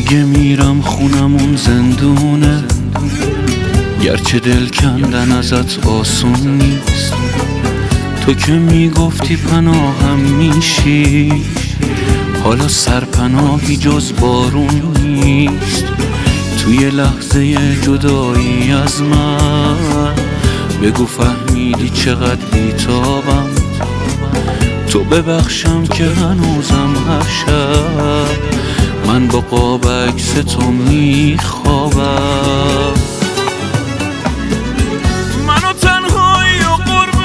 دیگه میرم خونمون زندونه، گرچه دل کندن ازت آسون نیست. تو که میگفتی پناهم میشی، حالا سرپناهی جز بارون نیست. توی لحظه جدایی از من بگو فهمیدی چقدر بیتابم. تو ببخشم که هنوزم هر شب من با قاب عکس تو میخوابم. منو تنهایی و غربت،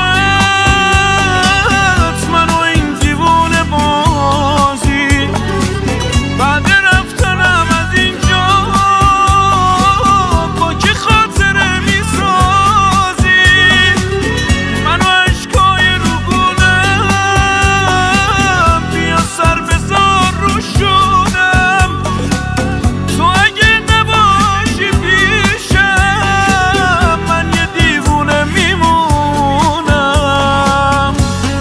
منو این دیوونه بازی، بعد رفتنم از اینجا با که خاطره میسازی. منو عشقای روگونم بیا سر بذار رو شدم. تو اگه نباشی پیشم من یه دیوونه میمونم.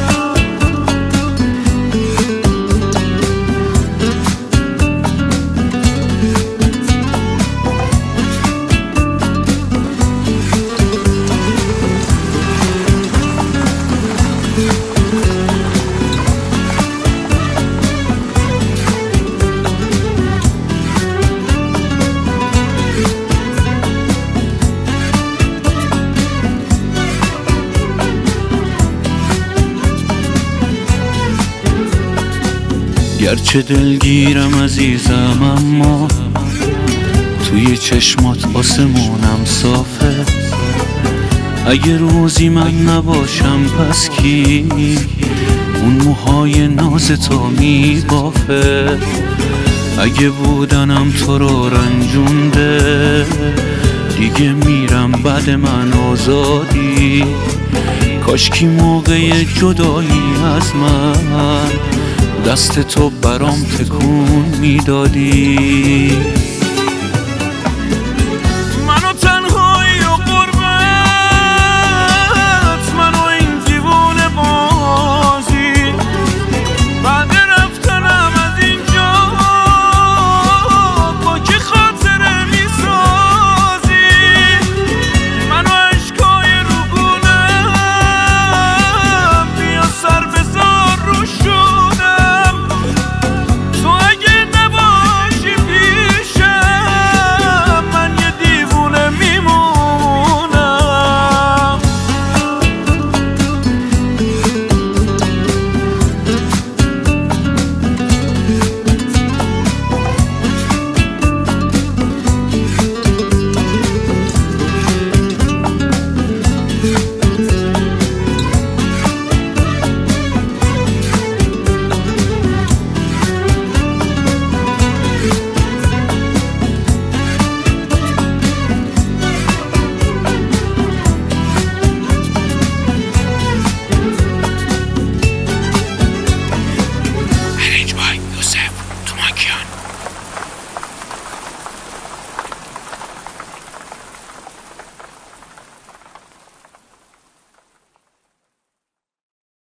گرچه دلگیرم عزیزم اما توی چشمات آسمونم صافه. اگه روزی من نباشم پس کی اون موهای ناز تو میبافه؟ اگه بودنم تو رو رنجونده دیگه میرم بعد من آزادی. کاشکی موقع جدایی از من دست تو برام تکون میدادی.